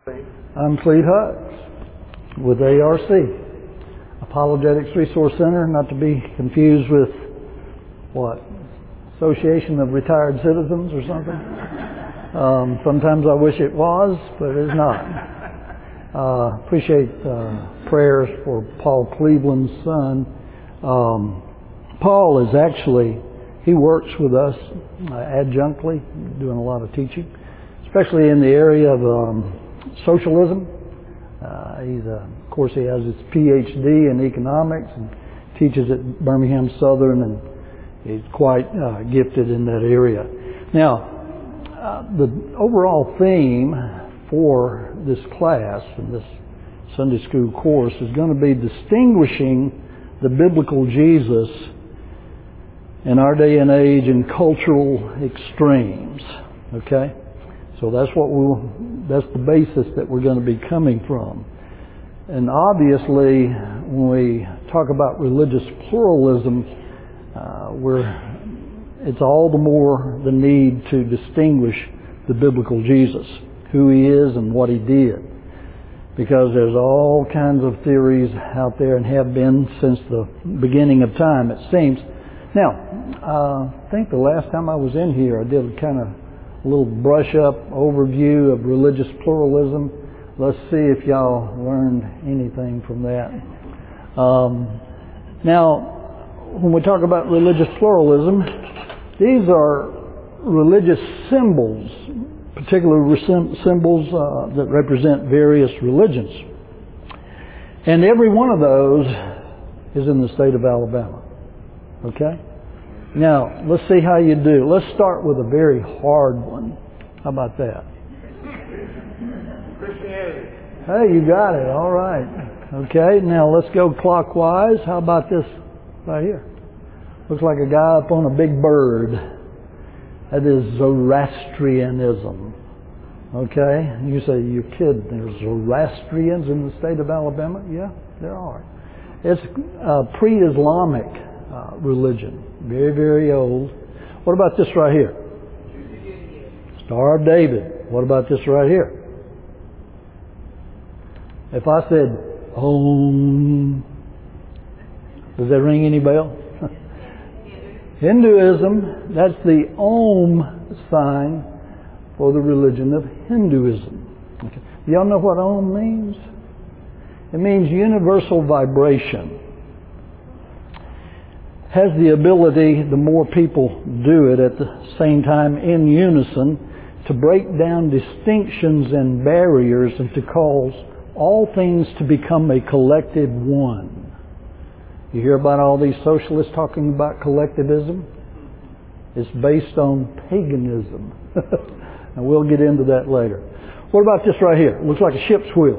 I'm Clete Hutz with ARC, Apologetics Resource Center, not to be confused with what? Association of Retired Citizens or something? Sometimes I wish it was, but it is not. Appreciate prayers for Paul Cleveland's son. Paul is actually, he works with us adjunctly, doing a lot of teaching, especially in the area of socialism. Of course, he has his PhD in economics and teaches at Birmingham Southern, and he's quite gifted in that area. Now, the overall theme for this class and this Sunday school course is going to be distinguishing the biblical Jesus in our day and age in cultural extremes. Okay? So that's that's the basis that we're going to be coming from. And obviously, when we talk about religious pluralism, it's all the more the need to distinguish the biblical Jesus, who he is and what he did. Because there's all kinds of theories out there and have been since the beginning of time, it seems. Now, I think the last time I was in here, I did kind of a little brush-up overview of religious pluralism. Let's see if y'all learned anything from that. Now, when we talk about religious pluralism, these are religious symbols, particular symbols that represent various religions. And every one of those is in the state of Alabama. Okay? Now, let's see how you do. Let's start with a very hard one. How about that? Christianity. Hey, you got it. All right. Okay, now let's go clockwise. How about this right here? Looks like a guy up on a big bird. That is Zoroastrianism. Okay? You say, you're kidding. There's Zoroastrians in the state of Alabama? Yeah, there are. It's pre-Islamic religion. Very, very old. What about this right here? Star of David. What about this right here? If I said, Om, does that ring any bell? Hinduism, that's the Om sign for the religion of Hinduism. Okay. Y'all know what Om means? It means universal vibration. Has the ability, the more people do it at the same time in unison, to break down distinctions and barriers and to cause all things to become a collective one. You hear about all these socialists talking about collectivism? It's based on paganism. And we'll get into that later. What about this right here? It looks like a ship's wheel.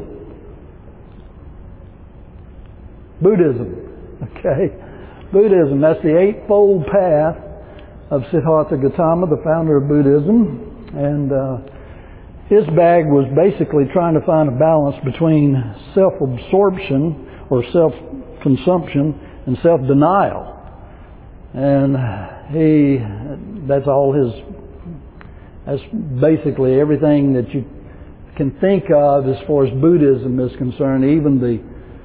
Buddhism. Okay? Buddhism, that's the Eightfold Path of Siddhartha Gautama, the founder of Buddhism. And his bag was basically trying to find a balance between self-absorption or self-consumption and self-denial. And that's basically everything that you can think of as far as Buddhism is concerned. Even the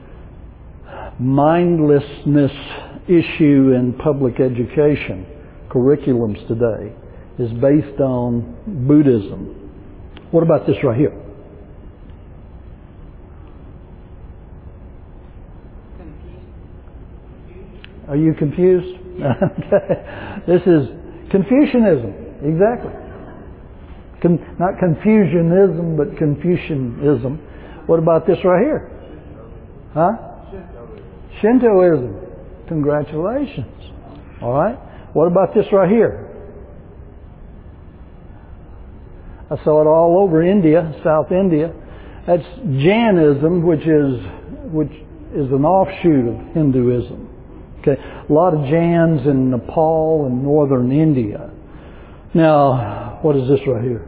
mindlessness issue in public education curriculums today is based on Buddhism. What about this right here? Are you confused? This is Confucianism. Exactly. Not Confucianism, but Confucianism. What about this right here? Huh? Shintoism. Congratulations. All right. What about this right here? I saw it all over India, South India. That's Jainism, which is an offshoot of Hinduism. Okay, a lot of Jains in Nepal and northern India. Now, what is this right here?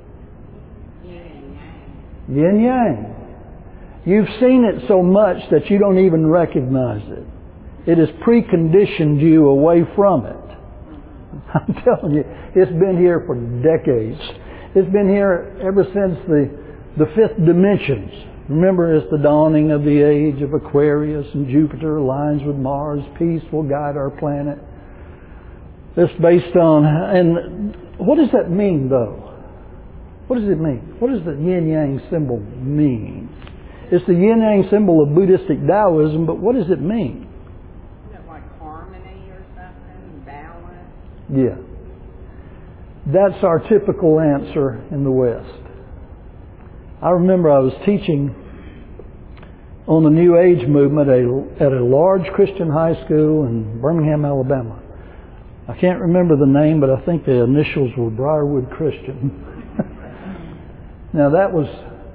Yin Yang. You've seen it so much that you don't even recognize it. It has preconditioned you away from it. I'm telling you, it's been here for decades. It's been here ever since the The fifth dimensions. Remember, it's the dawning of the age of Aquarius, and Jupiter aligns with Mars. Peace will guide our planet. It's based on, and what does that mean, though? What does it mean? What does the yin-yang symbol mean? It's the yin-yang symbol of Buddhistic Taoism, but what does it mean? Isn't it like harmony or something? Balance? Yeah. That's our typical answer in the West. I remember I was teaching on the New Age movement at a large Christian high school in Birmingham, Alabama. I can't remember the name, but I think the initials were Briarwood Christian. Now that was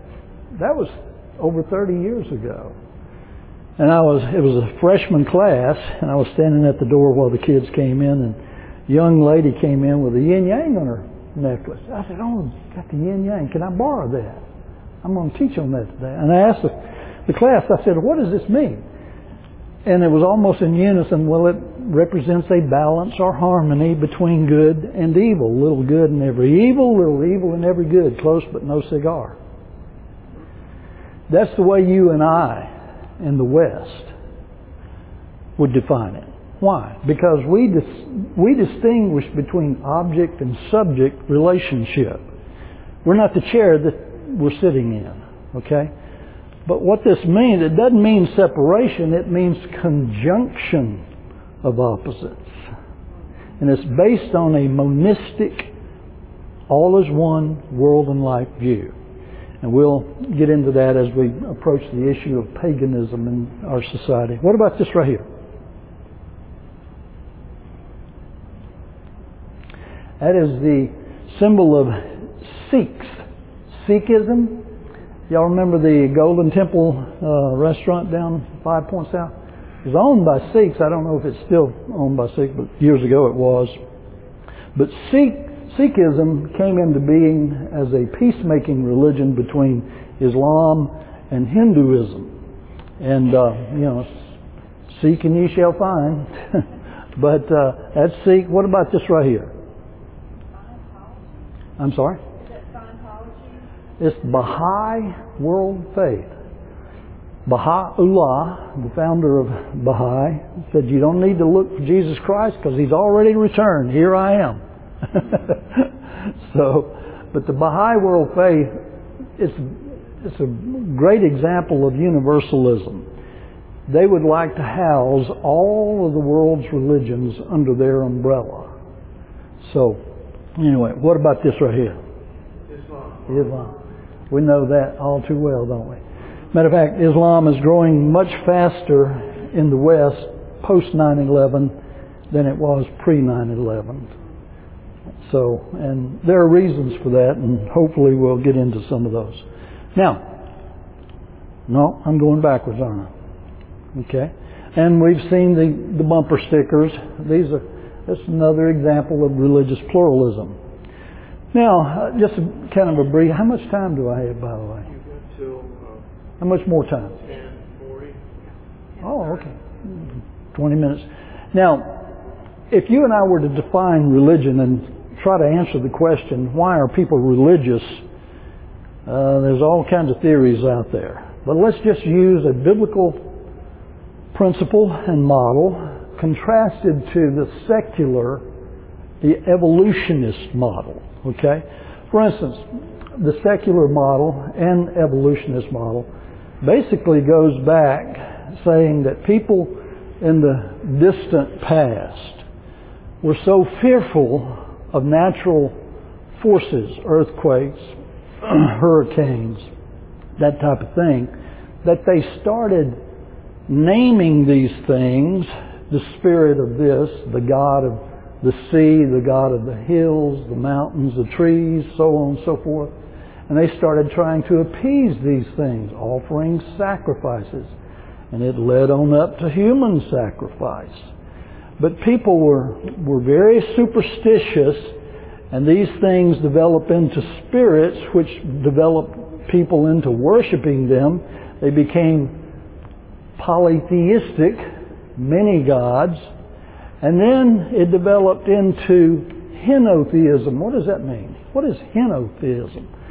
over 30 years ago. And it was a freshman class, and I was standing at the door while the kids came in, and a young lady came in with a yin-yang on her necklace. I said, "Oh, got the yin-yang. Can I borrow that? I'm going to teach on that today." And I asked the class, I said, "What does this mean?" And it was almost in unison. Well, it represents a balance or harmony between good and evil. Little good in every evil, little evil in every good. Close but no cigar. That's the way you and I in the West would define it. Why? Because we distinguish between object and subject relationship. We're not the chair that we're sitting in. Okay? But what this means, it doesn't mean separation, it means conjunction of opposites. And it's based on a monistic, all is one world and life view. And we'll get into that as we approach the issue of paganism in our society. What about this right here? That is the symbol of Sikhs. Sikhism. Y'all remember the Golden Temple restaurant down 5 Points South? It was owned by Sikhs. I don't know if it's still owned by Sikhs, but years ago it was. But Sikhism came into being as a peacemaking religion between Islam and Hinduism. And, seek and ye shall find. But that's Sikh. What about this right here? I'm sorry? It's Baha'i World Faith. Baha'u'llah, the founder of Baha'i, said you don't need to look for Jesus Christ because He's already returned. Here I am. But the Baha'i World Faith, it's a great example of universalism. They would like to house all of the world's religions under their umbrella. So, anyway, what about this right here? Islam. We know that all too well, don't we? Matter of fact, Islam is growing much faster in the West post 9/11 than it was pre 9/11. So, and there are reasons for that, and hopefully we'll get into some of those. Now, no, I'm going backwards, aren't I? Okay. And we've seen the bumper stickers. That's another example of religious pluralism. Now, just kind of a brief, how much time do I have, by the way? How much more time? 10:40. Oh, okay. 20 minutes. Now, if you and I were to define religion and try to answer the question, why are people religious? There's all kinds of theories out there. But let's just use a biblical principle and model contrasted to the secular, the evolutionist model. Okay? For instance, the secular model and evolutionist model basically goes back saying that people in the distant past were so fearful of natural forces, earthquakes, hurricanes, that type of thing, that they started naming these things, the spirit of this, the god of the sea, the god of the hills, the mountains, the trees, so on and so forth. And they started trying to appease these things, offering sacrifices. And it led on up to human sacrifice. But people were very superstitious, and these things developed into spirits which developed people into worshiping them. They became polytheistic, many gods. And then it developed into henotheism. What does that mean? What is henotheism?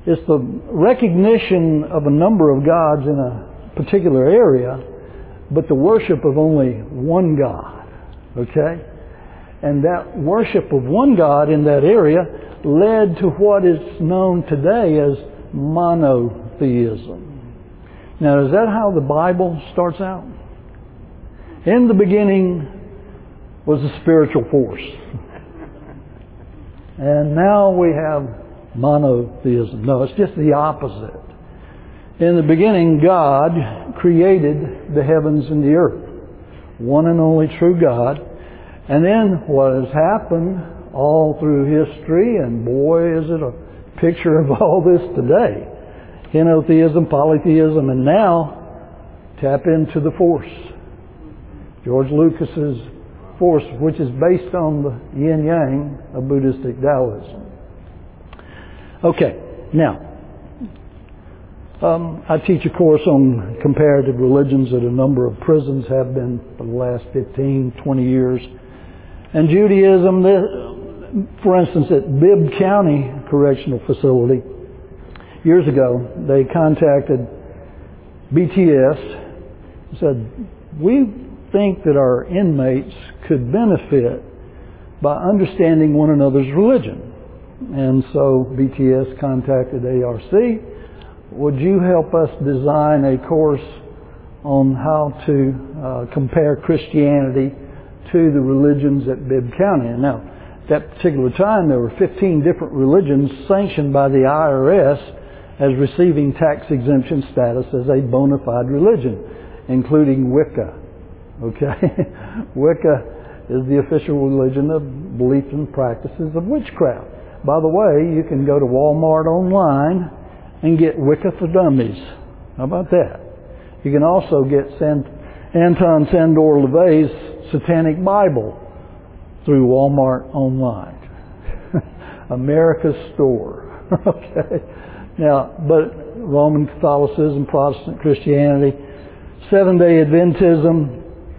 It's the recognition of a number of gods in a particular area, but the worship of only one God. Okay? And that worship of one God in that area led to what is known today as monotheism. Now, is that how the Bible starts out? In the beginning was a spiritual force. And now we have monotheism. No, it's just the opposite. In the beginning, God created the heavens and the earth. One and only true God. And then what has happened all through history, and boy is it a picture of all this today. Henotheism, polytheism, and now tap into the force. George Lucas's force, which is based on the yin-yang of Buddhistic Taoism. Okay, now, I teach a course on comparative religions at a number of prisons, have been for the last 15, 20 years. And Judaism, for instance, at Bibb County Correctional Facility, years ago, they contacted BTS and said, we think that our inmates could benefit by understanding one another's religion. And so BTS contacted ARC. Would you help us design a course on how to compare Christianity to the religions at Bibb County? And now, at that particular time, there were 15 different religions sanctioned by the IRS as receiving tax exemption status as a bona fide religion, including Wicca. Okay? Wicca is the official religion of beliefs and practices of witchcraft. By the way, you can go to Walmart online and get Wicca for Dummies. How about that? You can also get Anton Sandor LaVey's Satanic Bible through Walmart online. America's store. Okay? Now, but Roman Catholicism, Protestant Christianity, Seventh-day Adventism,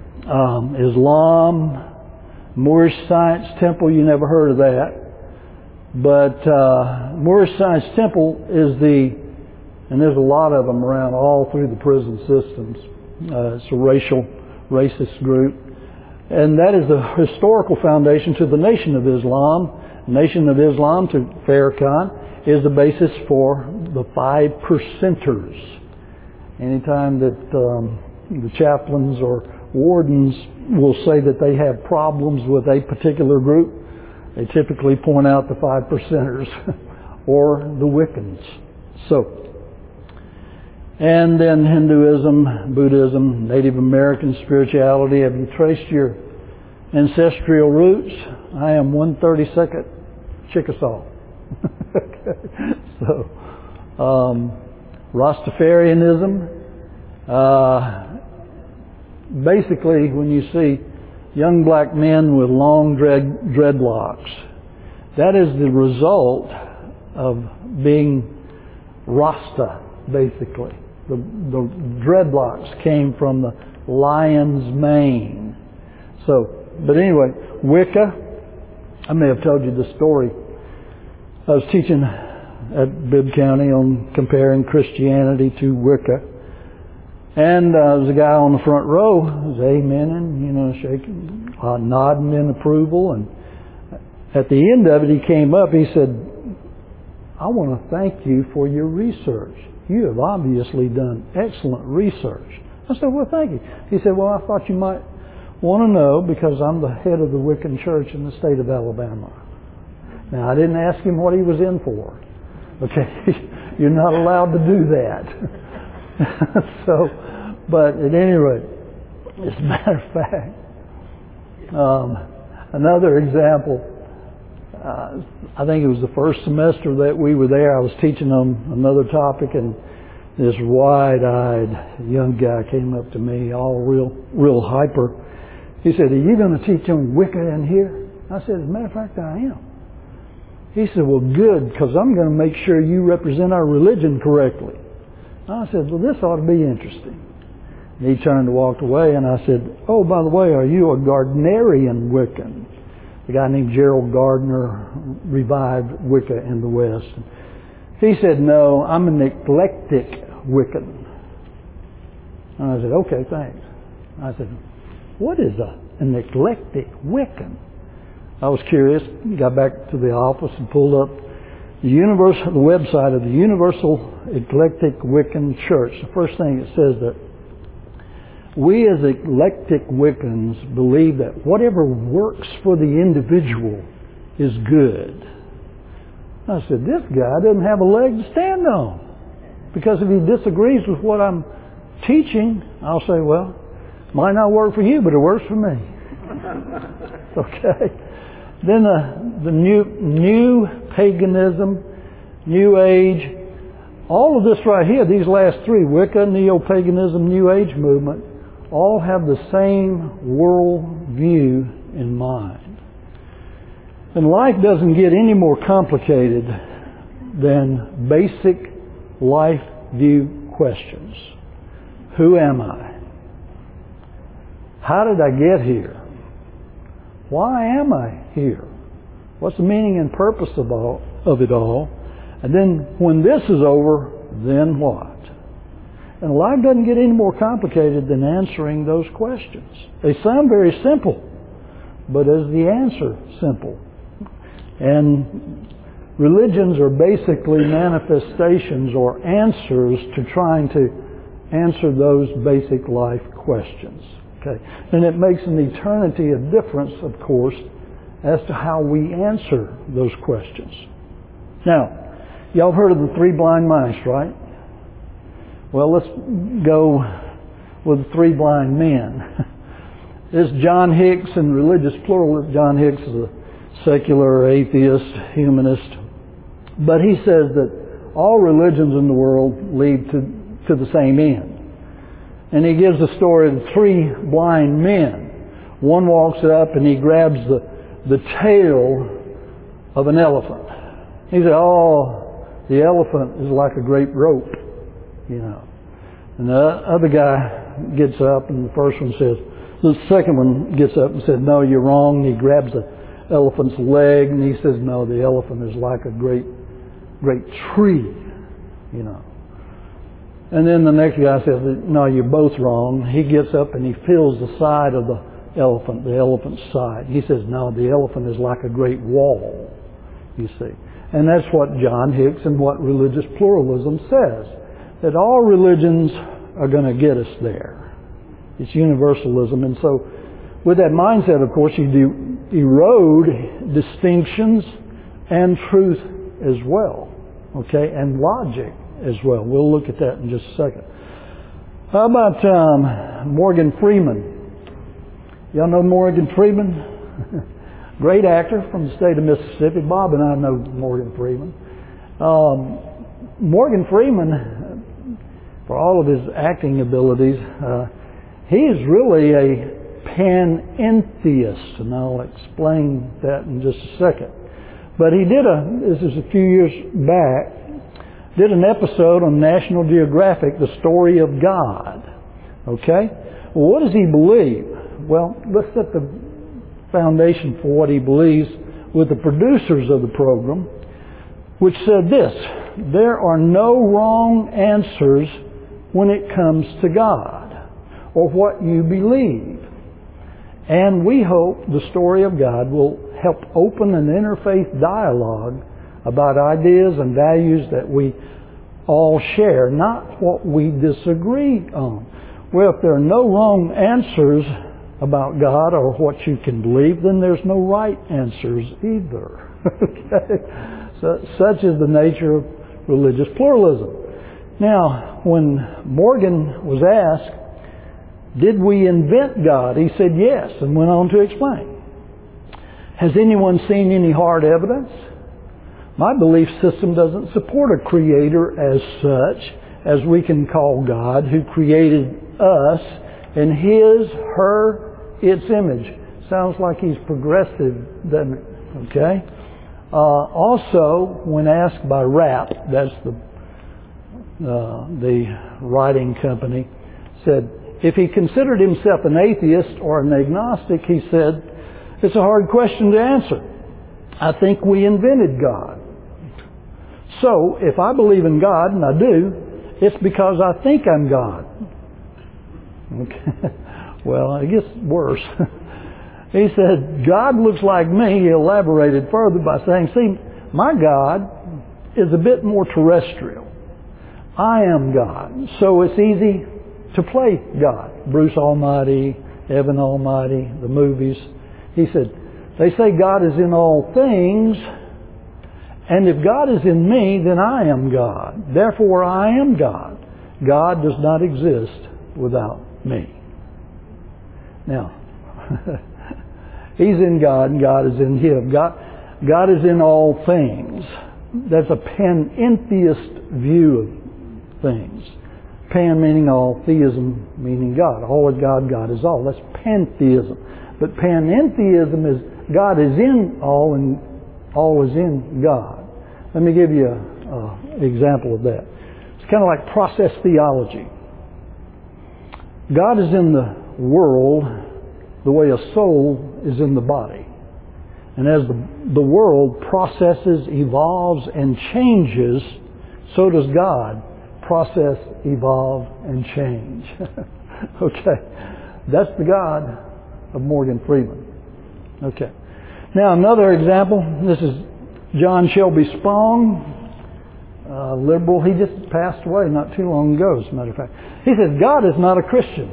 Islam, Moorish Science Temple, you never heard of that. But Moorish Science Temple is and there's a lot of them around all through the prison systems. It's a racist group. And that is the historical foundation to the Nation of Islam. Nation of Islam, to Farrakhan, is the basis for the 5%ers. Anytime that the chaplains or wardens will say that they have problems with a particular group, they typically point out the 5%ers or the Wiccans. So, and then Hinduism, Buddhism, Native American spirituality. Have you traced your ancestral roots? I am 132nd Chickasaw. So, Rastafarianism. Basically, when you see young black men with long dreadlocks, that is the result of being Rasta, basically. The dreadlocks came from the lion's mane. So, but anyway, Wicca, I may have told you the story. I was teaching at Bibb County on comparing Christianity to Wicca. And there was a guy on the front row who was amening, shaking, nodding in approval. And at the end of it, he came up, he said, I want to thank you for your research. You have obviously done excellent research. I said, well, thank you. He said, well, I thought you might want to know because I'm the head of the Wiccan church in the state of Alabama. Now, I didn't ask him what he was in for. Okay? You're not allowed to do that. So, but at any rate, as a matter of fact, another example, I think it was the first semester that we were there, I was teaching on another topic, and this wide-eyed young guy came up to me, all real hyper. He said, are you going to teach on Wicca in here? I said, as a matter of fact, I am. He said, well, good, because I'm going to make sure you represent our religion correctly. I said, well, this ought to be interesting. And he turned and walked away, and I said, oh, by the way, are you a Gardnerian Wiccan? A guy named Gerald Gardner revived Wicca in the West. He said, no, I'm an eclectic Wiccan. And I said, okay, thanks. I said, what is an eclectic Wiccan? I was curious, got back to the office and pulled up the website of the Universal Eclectic Wiccan Church. The first thing it says that we as eclectic Wiccans believe that whatever works for the individual is good. I said, this guy doesn't have a leg to stand on. Because if he disagrees with what I'm teaching, I'll say, well, might not work for you, but it works for me. Okay? Then the new paganism, New Age, all of this right here, these last three, Wicca, Neo-Paganism, New Age movement, all have the same world view in mind. And life doesn't get any more complicated than basic life view questions. Who am I? How did I get here? Why am I here? What's the meaning and purpose of it all? And then when this is over, then what? And life doesn't get any more complicated than answering those questions. They sound very simple, but is the answer simple? And religions are basically manifestations or answers to trying to answer those basic life questions. Okay? And it makes an eternity of difference, of course, as to how we answer those questions. Now, y'all heard of the three blind mice, right? Well, let's go with the three blind men. This John Hicks and religious pluralist. John Hicks is a secular atheist, humanist. But he says that all religions in the world lead to the same end. And he gives the story of three blind men. One walks up and he grabs the tail of an elephant. He said, oh, the elephant is like a great rope, you know. And the other guy gets up and the second one gets up and said, no, you're wrong. And he grabs the elephant's leg and he says, no, the elephant is like a great tree, you know. And then the next guy says, no, you're both wrong. He gets up and he feels the side of the elephant's side. He says, no, the elephant is like a great wall, you see. And that's what John Hicks and what religious pluralism says, that all religions are going to get us there. It's universalism. And so with that mindset, of course, you do erode distinctions and truth as well, okay, and logic as well. We'll look at that in just a second. How about Morgan Freeman? Y'all know Morgan Freeman? Great actor from the state of Mississippi. Bob and I know Morgan Freeman. Morgan Freeman, for all of his acting abilities, he is really a panentheist, and I'll explain that in just a second. But he this is a few years back, did an episode on National Geographic, The Story of God. Okay? Well, what does he believe? Well, let's set the foundation for what he believes with the producers of the program, which said this: there are no wrong answers when it comes to God or what you believe. And we hope the story of God will help open an interfaith dialogue about ideas and values that we all share, not what we disagree on. Well, if there are no wrong answers about God or what you can believe, then there's no right answers either. Okay? So, such is the nature of religious pluralism. Now, when Morgan was asked, did we invent God? He said yes, and went on to explain. Has anyone seen any hard evidence? My belief system doesn't support a creator as such as we can call God, who created us in his, her, its image. Sounds like he's progressive, doesn't it? Okay? Also, when asked by RAP, that's the writing company, said, if he considered himself an atheist or an agnostic, he said, it's a hard question to answer. I think we invented God. So, if I believe in God, and I do, it's because I think I'm God. Okay. Well, it gets worse. He said, God looks like me. He elaborated further by saying, see, my God is a bit more terrestrial. I am God. So it's easy to play God. Bruce Almighty, Evan Almighty, the movies. He said, they say God is in all things, and if God is in me, then I am God. Therefore I am God. God does not exist without me. Now, He's in God and God is in Him. God is in all things. That's a panentheist view of things. Pan meaning all, theism meaning God. All is God, God is all. That's pantheism. But panentheism is God is in all and all is in God. Let me give you an example of that. It's kind of like process theology. God is in the world the way a soul is in the body. And as the world processes, evolves, and changes, so does God process, evolve, and change. Okay. That's the God of Morgan Freeman. Okay. Now another example. This is John Shelby Spong, liberal. He just passed away not too long ago, as a matter of fact. He says, God is not a Christian.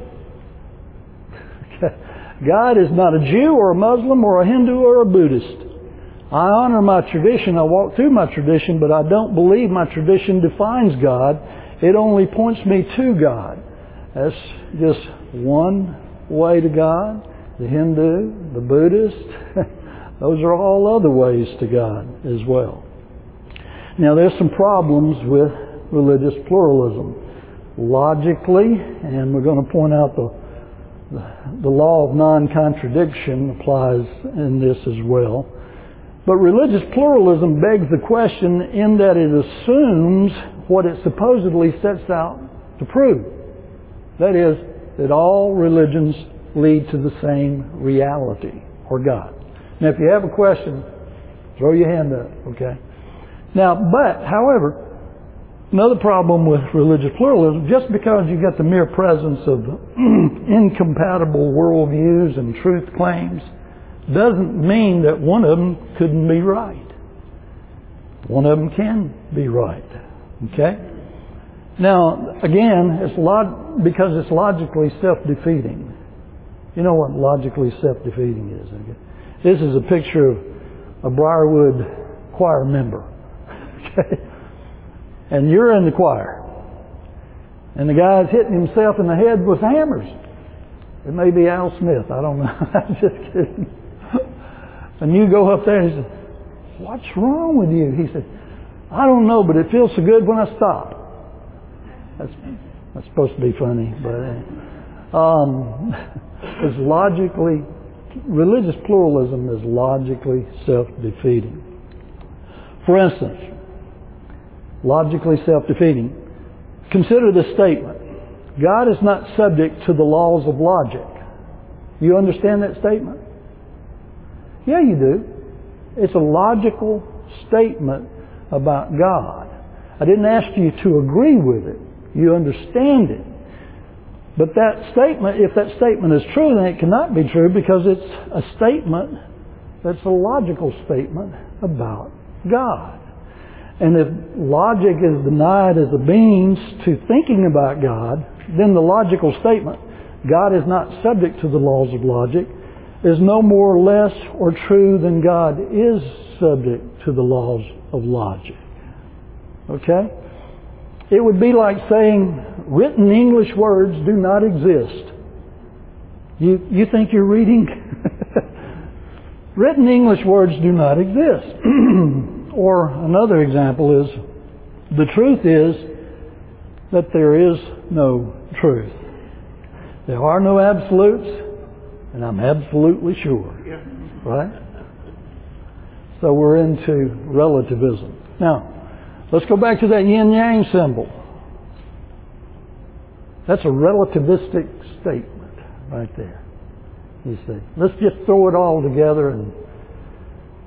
Okay. God is not a Jew or a Muslim or a Hindu or a Buddhist. I honor my tradition. I walk through my tradition, but I don't believe my tradition defines God. It only points me to God. That's just one way to God. The Hindu, the Buddhist, those are all other ways to God as well. Now there's some problems with religious pluralism. Logically, and we're going to point out the law of non-contradiction applies in this as well. But religious pluralism begs the question in that it assumes what it supposedly sets out to prove. That is, that all religions lead to the same reality, or God. Now, if you have a question, throw your hand up, okay? Now, however, another problem with religious pluralism, just because you get the mere presence of incompatible worldviews and truth claims, doesn't mean that one of them couldn't be right. One of them can be right, okay? Now, again, because it's logically self-defeating. You know what logically self-defeating is, okay? This is a picture of a Briarwood choir member, okay? And you're in the choir. And the guy's hitting himself in the head with hammers. It may be Al Smith. I don't know. I'm just kidding. And you go up there and he says, what's wrong with you? He said, I don't know, but it feels so good when I stop. That's supposed to be funny, but it's logically, religious pluralism is logically self-defeating. For instance, logically self-defeating, consider this statement. God is not subject to the laws of logic. You understand that statement? Yeah, you do. It's a logical statement about God. I didn't ask you to agree with it. You understand it. But that statement, if that statement is true, then it cannot be true because it's a statement that's a logical statement about God. And if logic is denied as a means to thinking about God, then the logical statement, God is not subject to the laws of logic, is no more or less or true than God is subject to the laws of logic. Okay? It would be like saying written English words do not exist. You think you're reading? Written English words do not exist. Or another example is, the truth is that there is no truth. There are no absolutes, and I'm absolutely sure. Right? So we're into relativism. Now, let's go back to that yin-yang symbol. That's a relativistic statement right there. You see. Let's just throw it all together and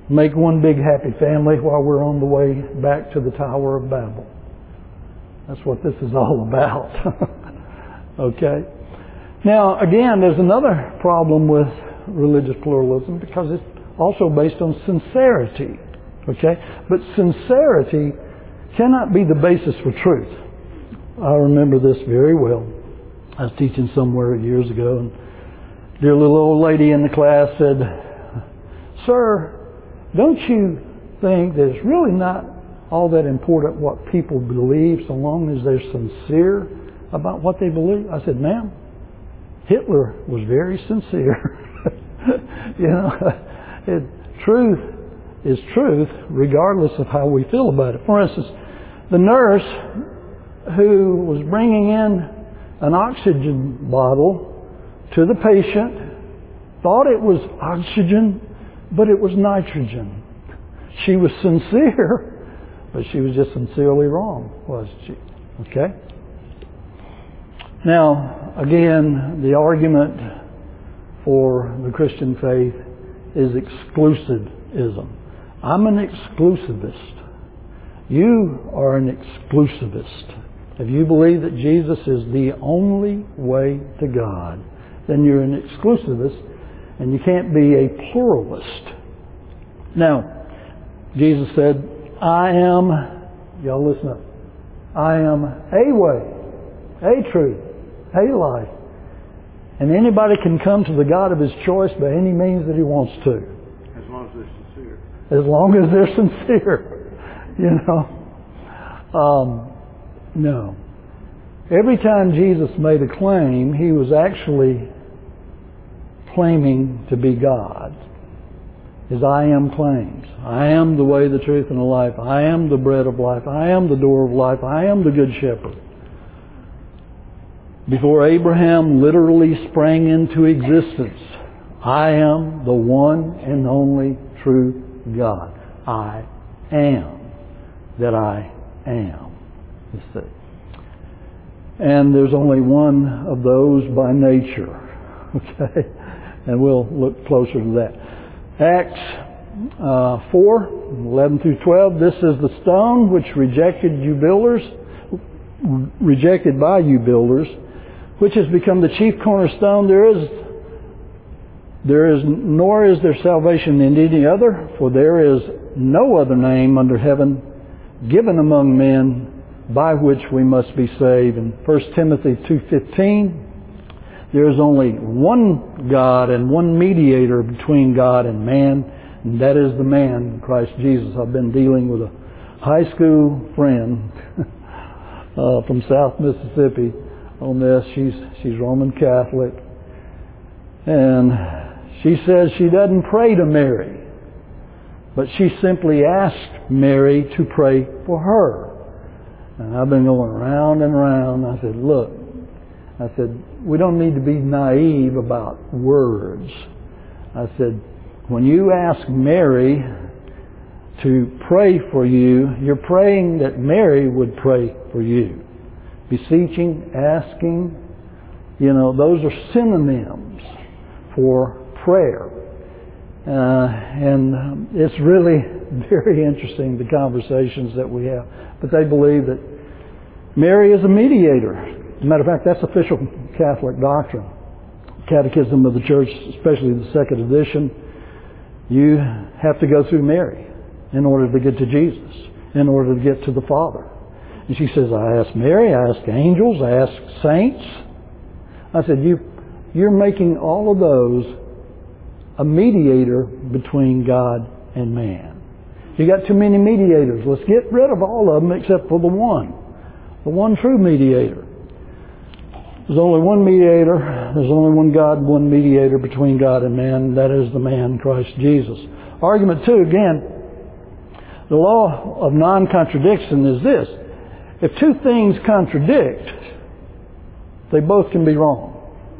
make one big happy family while we're on the way back to the Tower of Babel. That's what this is all about. Okay? Now, again, there's another problem with religious pluralism because it's also based on sincerity. Okay? But sincerity cannot be the basis for truth. I remember this very well. I was teaching somewhere years ago, and dear little old lady in the class said, "Sir, don't you think that it's really not all that important what people believe so long as they're sincere about what they believe?" I said, "Ma'am, Hitler was very sincere." You know, truth is truth regardless of how we feel about it. For instance, the nurse who was bringing in an oxygen bottle to the patient thought it was oxygen, but it was nitrogen. She was sincere, but she was just sincerely wrong, wasn't she? Okay? Now, again, the argument for the Christian faith is exclusivism. I'm an exclusivist. You are an exclusivist. If you believe that Jesus is the only way to God, then you're an exclusivist, and you can't be a pluralist. Now, Jesus said, "I am," y'all listen up, "I am a way, a truth, a life. And anybody can come to the God of his choice by any means that he wants to." As long as they're sincere. As long as they're sincere. You know? No. Every time Jesus made a claim, he was actually claiming to be God. His I am claims. I am the way, the truth, and the life. I am the bread of life. I am the door of life. I am the good shepherd. Before Abraham literally sprang into existence, I am the one and only true God. I am that I am. You see. And there's only one of those by nature. Okay? And we'll look closer to that. Acts 4, 11 through 12. "This is the stone which rejected by you builders, which has become the chief cornerstone. Nor is there salvation in any other, for there is no other name under heaven given among men by which we must be saved." In 1 Timothy 2:15, "There is only one God and one mediator between God and man, and that is the man, Christ Jesus." I've been dealing with a high school friend from South Mississippi on this. She's Roman Catholic, and she says she doesn't pray to Mary, but she simply asked Mary to pray for her. And I've been going round and round. I said, "Look," I said, "we don't need to be naive about words." I said, "when you ask Mary to pray for you, you're praying that Mary would pray for you. Beseeching, asking, those are synonyms for prayer." And it's really very interesting, the conversations that we have. But they believe that Mary is a mediator. As a matter of fact, that's official Catholic doctrine. Catechism of the Church, especially the second edition, you have to go through Mary in order to get to Jesus, in order to get to the Father. And she says, "I ask Mary, I ask angels, I ask saints." I said, you're making all of those a mediator between God and man. You got too many mediators. Let's get rid of all of them except for the one true mediator. There's only one mediator. There's only one God, one mediator between God and man, and that is the man, Christ Jesus. Argument 2, again, the law of non-contradiction is this. If two things contradict, they both can be wrong.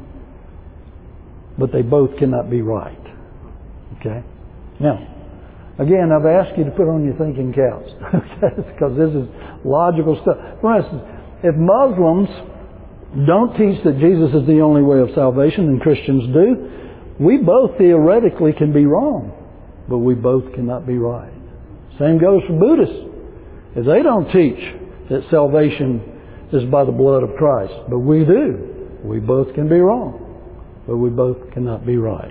But they both cannot be right. Okay? Now, again, I've asked you to put on your thinking caps. Because this is logical stuff. For instance, if Muslims don't teach that Jesus is the only way of salvation and Christians do, we both theoretically can be wrong. but we both cannot be right. Same goes for Buddhists. If they don't teach that salvation is by the blood of Christ, but we do, we both can be wrong, but we both cannot be right.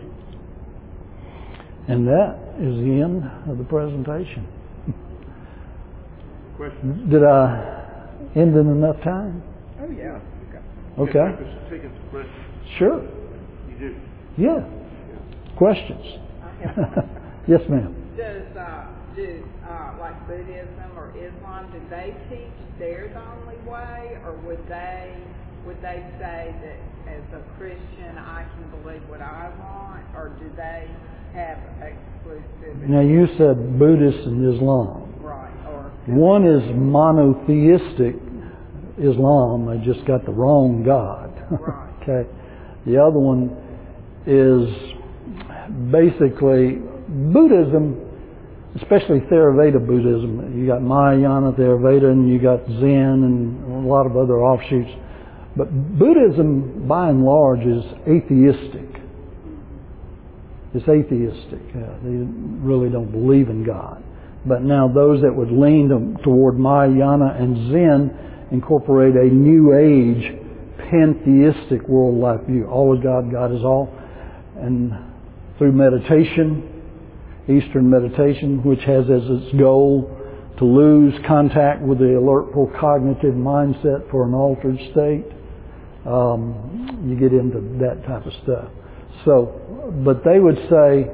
And that is the end of the presentation. Questions? Did I end in enough time? Oh, yeah. Okay. Taking some questions. Sure. You do? Yeah. Questions? I have one. Yes, ma'am. Do like Buddhism or Islam, do they teach their the only way, or would they say that as a Christian I can believe what I want, or do they have exclusivity? Now you said Buddhist and Islam. Right. Or One is monotheistic Islam. They just got the wrong God. Right. Okay. The other one is basically Buddhism, especially Theravada Buddhism. You got Mahayana, Theravada, and you got Zen and a lot of other offshoots. But Buddhism, by and large, is atheistic. It's atheistic. They really don't believe in God. But now those that would lean toward Mahayana and Zen incorporate a New Age pantheistic world life view. All is God, God is all. And through meditation, Eastern meditation, which has as its goal to lose contact with the alertful cognitive mindset for an altered state, you get into that type of stuff. So, but they would say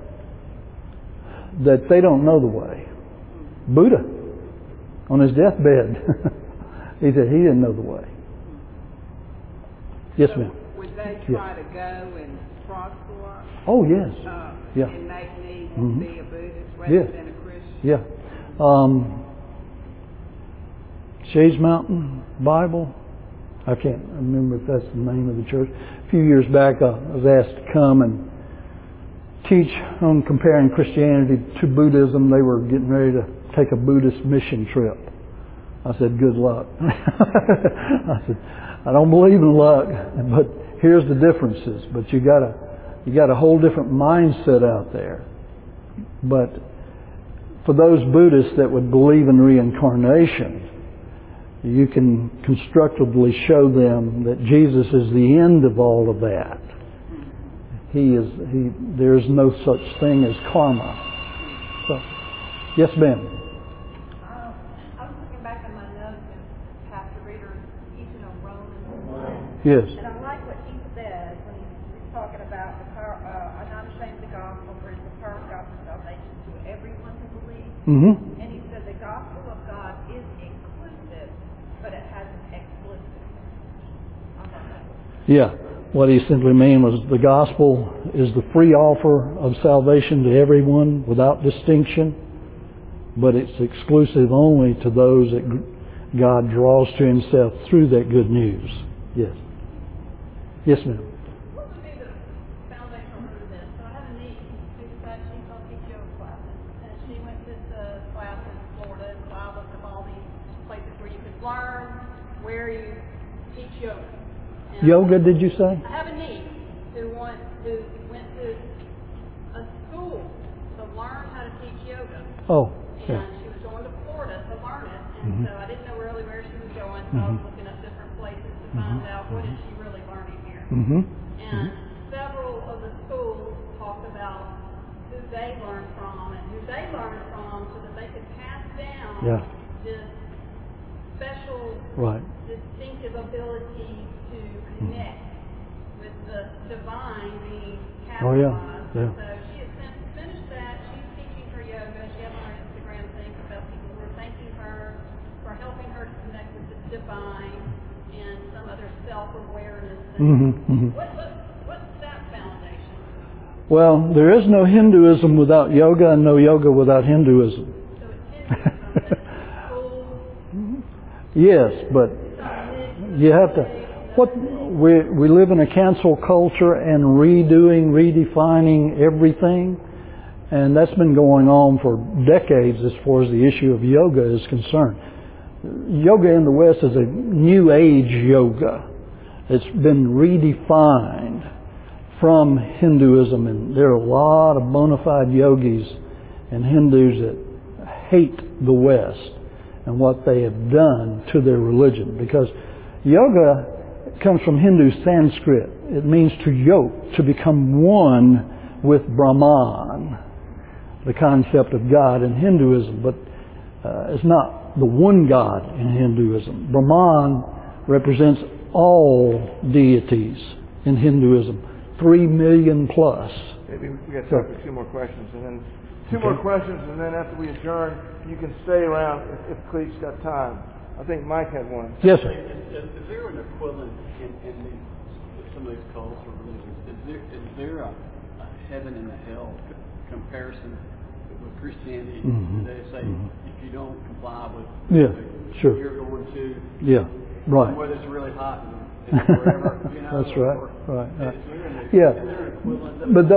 that they don't know the way. Buddha, on his deathbed, he said he didn't know the way. Yes, ma'am. Would they try to go and proselytize? Oh, yes. Yeah. And make me Mhm. be a Buddhist rather Yeah. than a Christian? Yeah. Shades Mountain Bible. I can't remember if that's the name of the church. A few years back, I was asked to come and teach on comparing Christianity to Buddhism. They were getting ready to take a Buddhist mission trip. I said, good luck. I said, I don't believe in luck, but here's the differences. But you got a whole different mindset out there. But for those Buddhists that would believe in reincarnation, you can constructively show them that Jesus is the end of all of that. There's no such thing as karma. So, yes, ma'am. I was looking back at my notes and Pastor Reader's teaching on Romans 1. Yes. And I like what he said when he's talking about the power, I'm not ashamed of the gospel, for it's the power of God for salvation to everyone who believes. Mm-hmm. And he said the gospel of God is inclusive, but it has an explicit. I thought that was Yeah. What he simply meant was the gospel is the free offer of salvation to everyone without distinction, but it's exclusive only to those that God draws to himself through that good news. Yes. Yes, ma'am. What would be the foundational root of this? So I have a niece who decided she's going to teach yoga classes. And she went to the class in Florida, and so I looked up all these places where you could learn where you teach yoga. And Yoga, did you say? I have a niece who went to a school to learn how to teach yoga. Oh, And yeah. she was going to Florida to learn it. And so I didn't know really where she was going, so I was looking up different places to find out what is she really learning here. Mm-hmm. And several of the schools talked about who they learned from and who they learned from so that they could pass down Yeah. this special, Right. distinctive ability to connect with the divine being Oh, yeah. catalyzed. Yeah. So she has since finished that. She's teaching her yoga. She has on her Instagram thing about people who are thanking her for helping her to connect with the divine and some other self-awareness. Mm-hmm. Mm-hmm. What's that foundation? Well, there is no Hinduism without yoga and no yoga without Hinduism. So it's Hinduism, but it's schools, Yes, but you have to. We live in a cancel culture and redefining everything, and that's been going on for decades as far as the issue of yoga is concerned. Yoga in the West is a New Age yoga. It's been redefined from Hinduism, and there are a lot of bona fide yogis and Hindus that hate the West and what they have done to their religion. Because yoga comes from Hindu Sanskrit. It means to yoke, to become one with Brahman, the concept of God in Hinduism. But it's not the one God in Hinduism. Brahman represents all deities in Hinduism, 3 million plus. Maybe we got time for 2 more questions, and then 2 more questions, and then after we adjourn, you can stay around if Cleet's got time. I think Mike had one. Yes, sir. Is there an equivalent in some of these cults or religions? Is there a heaven and a hell comparison with Christianity? They say if you don't comply with, sure, you're going to, right. Whether it's really hot and wherever, you know. That's right. Right. Is there an equivalent? But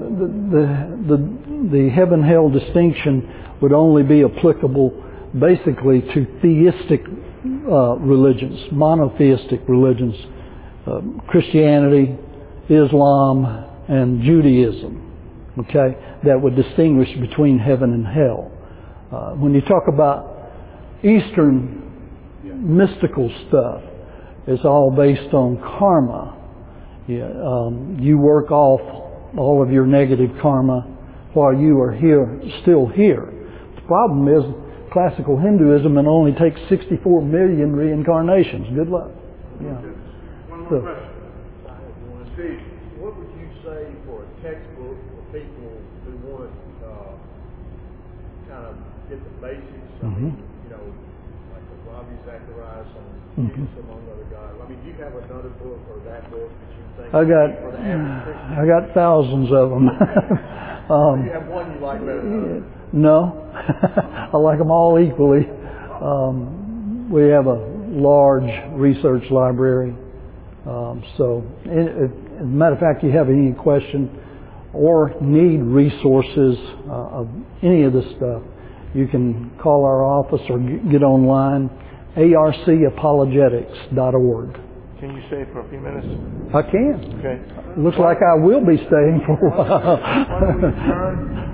the heaven hell distinction would only be applicable basically to theistic religions, monotheistic religions, Christianity, Islam, and Judaism. Okay, that would distinguish between heaven and hell. When you talk about Eastern mystical stuff, it's all based on karma. You work off all of your negative karma while you are still here. The problem is classical Hinduism and only takes 64 million reincarnations. Good luck. Yeah. One more question. Steve, what would you say for a textbook for people who want to kind of get the basics? I mean, like the Ravi Zacharias and among other guys. I mean, do you have another book or that book that you think for the average Christian? I got thousands of them. Do you have one you like better than others? No, I like them all equally. We have a large research library. So, as a matter of fact, you have any question or need resources of any of this stuff, you can call our office or get online, arcapologetics.org. Can you stay for a few minutes? I can. Okay. Looks like I will be staying for a while. Why don't we adjourn?